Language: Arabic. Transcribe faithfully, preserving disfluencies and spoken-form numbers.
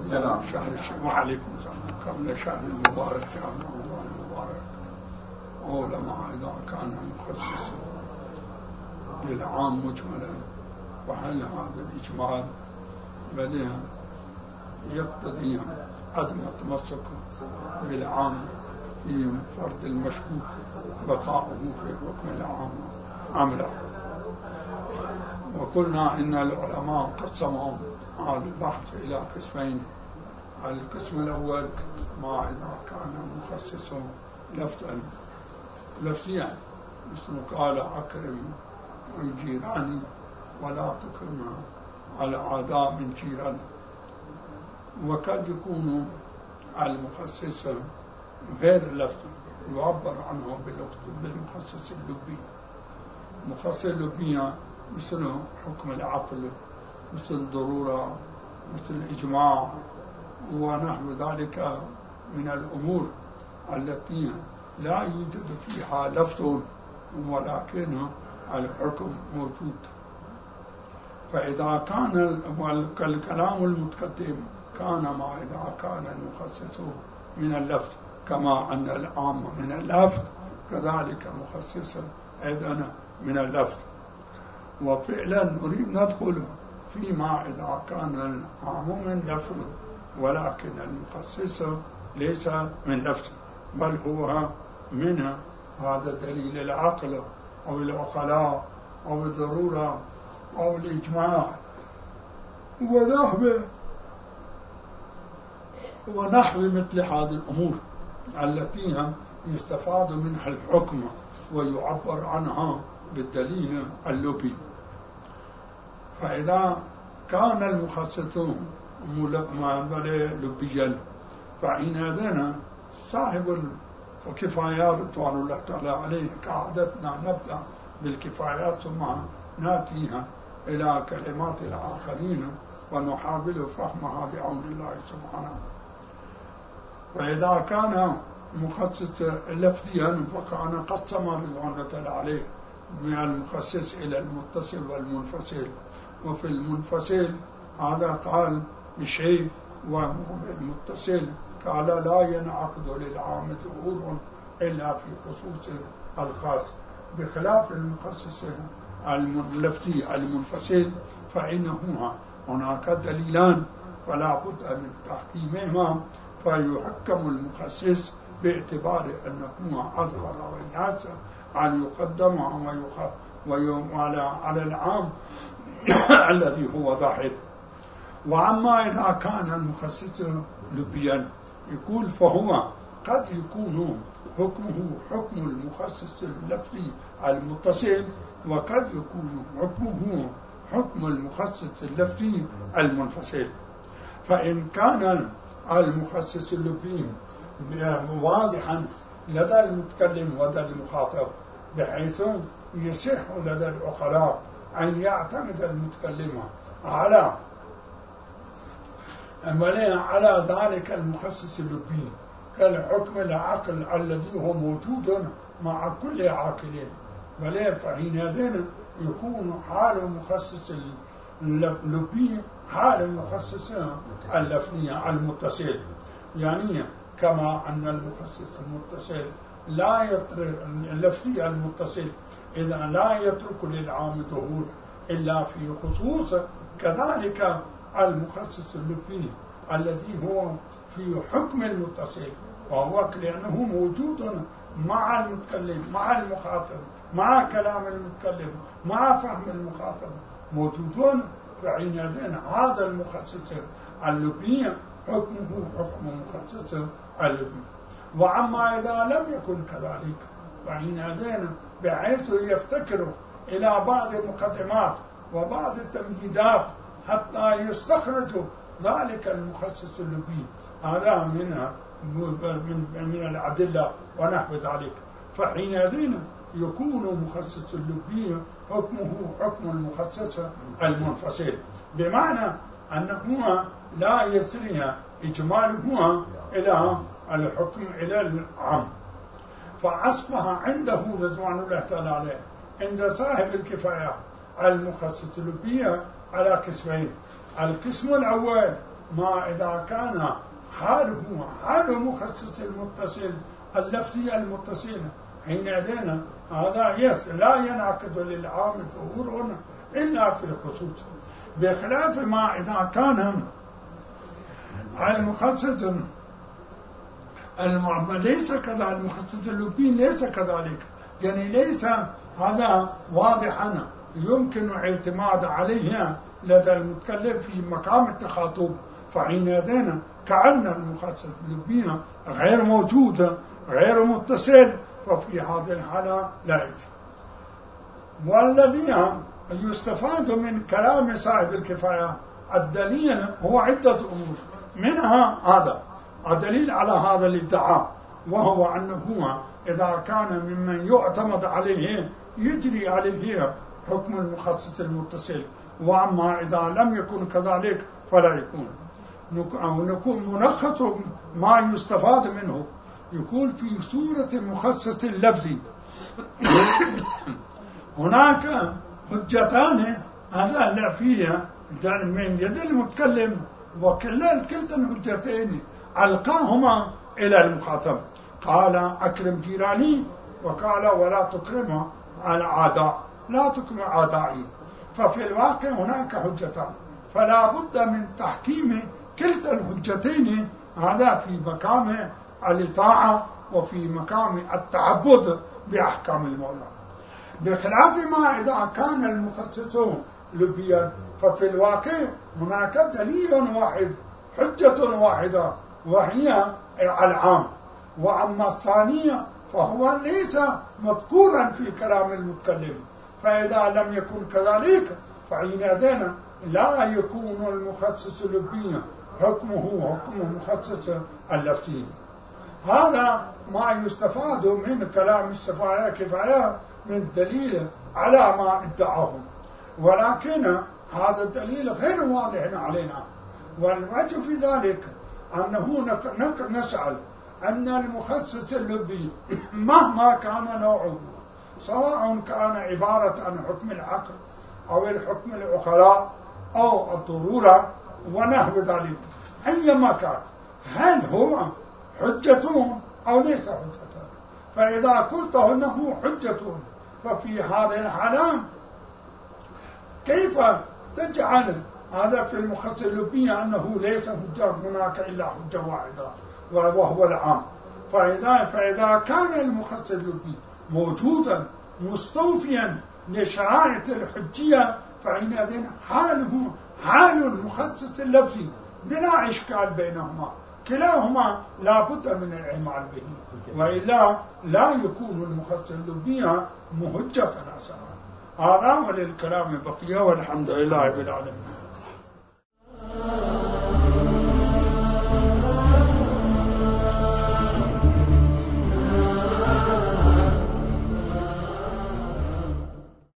قبل شهر الشهر وعليكم السلام قبل شهر المبارك شهر رمضان المبارك، علماء إذا كان مخصصا للعام مجملا، وهل هذا الإجمال بل يقتضي عدم التمسك بالعام في فرض المشكوك بقاؤه في حكم العام أم لا؟ وقلنا إن العلماء قسموا هذا البحث إلى قسمين. القسم الأول ما إذا كان مخصصا لفظا لفظيا، مثل قال أكرم جيراني ولا تكرم على أعداء من جيراني. وقد يكون المخصص غير اللفظ يعبر عنه بالمخصص اللبي. المخصص اللبي مثل حكم العقل، مثل الضرورة، مثل الإجماع ونحو ذلك من الأمور التي لا يوجد فيها لفظ ولكن الحكم موجود. فإذا كان الكلام المتقدم كان ما إذا كان المخصص من اللفظ كما أن العام من اللفظ، كذلك مخصص أيضا من اللفظ. وفعلا نريد ندخل فيما إذا كان العام من لفظ ولكن المخصص ليس من لفظ، بل هو من هذا دليل العقل أو العقلاء أو الضرورة أو الإجماع ونحو ونحو مثل هذه الأمور التي يستفاد منها الحكم ويعبر عنها بالدليل اللبي. فإذا كان المخصص لبيا فإن صاحب الكفايات رضوان الله تعالى عليه كعادتنا نبدأ بالكفايات ثم ناتيها إلى كلمات الآخرين ونحاول فهمها بعون الله سبحانه. فإذا كان مخصص لفظيا فكان قسم رضوان الله تعالى عليه من المخصص إلى المتصل والمنفصل. وفي المنفصل هذا قال بشيء، والمتصل قال لا ينعقد للعام ظهور إلا في خصوص الخاص، بخلاف المخصص اللفظي المنفصل فإنه هناك دليلان فلا بد من تحكيمهما، فيحكم المخصص باعتبار أنه أظهر والناس أن يقدم على العام الذي هو ظاهر. وعما إذا كان المخصص لبيا يقول فهو قد يكون حكمه حكم المخصص اللفظي المتصل، وقد يكون حكمه حكم المخصص اللفظي المنفصل. فإن كان المخصص اللبي واضحا لدى المتكلم ولدى المخاطب بحيث يصح لدى العقلاء أن يعتمد المتكلم على على ذلك المخصص اللبي كالحكم العقل الذي هو موجود مع كل عاقل، بل فحينئذ يكون حال المخصص اللبي حال المخصص اللفظي المتصل. يعني كما أن المخصص المتصل لا يترك اللفظي المتصل إذا لا يترك للعام ظهور إلا في خصوص، كذلك المخصص اللبي الذي هو في حكم المتصل وهو لأنه موجود مع المتكلم مع المخاطب مع كلام المتكلم مع فهم المخاطب موجودون، فحينئذ هذا المخصص اللبي حكمه حكم المخصص اللبي. وعما إذا لم يكن كذلك فحينئذ بحيث يفتكر إلى بعض المقدمات وبعض التمهيدات حتى يستخرج ذلك المخصص اللبي هذا منها من من الأدلة ونحو ذلك، فحينئذ يكون مخصص اللبي حكمه حكم المخصص المنفصل، بمعنى أنه لا يسري إجماله إلى الحكم إلى العام. فأصبح عنده رضوان الله تعالى عليه عند صاحب الكفاية المخصص اللبي على قسمين. القسم الأول ما إذا كان حاله حال مخصص المتصل اللفظي المتصل حينئذ هذا يس لا ينعقد للعام ظهور إلا في الخصوص، بخلاف ما إذا كان المخصص ليس كذلك، المخصص اللبي ليس كذلك، يعني ليس هذا واضحا يمكن الاعتماد عليه لدى المتكلم في مقام التخاطب، فحينئذ كأن المخصص اللبي غير موجود غير متصل، وفي هذه الحالة لا يكفي. والذي يستفاد من كلام صاحب الكفاية الدليل هو عدة أمور، منها هذا الدليل على هذا الادعاء، وهو أنه إذا كان ممن يعتمد عليه يجري عليه حكم المخصص المتصل، وأما إذا لم يكن كذلك فلا يكون. نكون ملخص ما يستفاد منه يكون في سورة مخصص اللفظي هناك حجتان هذا لا فيها من يد المتكلم، وكلا كلتا الحجتين ألقاهما إلى المخاطب، قال أكرم جيراني، وقال ولا تكرم على أعداء، لا تكرم أعدائي. ففي الواقع هناك حجتان، فلا بد من تحكيم كلتا الحجتين، هذا في مقام الإطاعة وفي مقام التعبد بأحكام المولى، بخلاف ما إذا كان المخصص لبيا، ففي الواقع هناك دليل واحد حجة واحدة وهي العام، وأما الثانية فهو ليس مذكورا في كلام المتكلم، فإذا لم يكن كذلك فحينئذ لا يكون المخصص لبيا حكمه حكم مخصص اللفظي. هذا ما يستفاد من كلام السفايا كفاية من دليل على ما ادعاه، ولكن هذا الدليل غير واضح علينا، والوجه في ذلك أنه نسأل أن المخصص اللبي مهما كان نوعه، سواء كان عبارة عن حكم العقل أو الحكم العقلاء أو الضرورة ونحو ذلك، أيما كان، هل هو حجة أو ليس حجة؟ فإذا قلت أنه حجة ففي هذه الحالة كيف تجعل هذا في المخصص اللبي أنه ليس حجة، هناك إلا حجة واحدة وهو العام؟ فإذا, فإذا كان المخصص اللبي موجودا مستوفيا لشرائط الحجية فحينئذ حاله حال المخصص اللفظي بلا إشكال بينهما، كلاهما لا بد من العمل به، وإلا لا يكون المخصص اللبي مهجة أصلا. هذا وللكلام بقية، والحمد لله رب العالمين.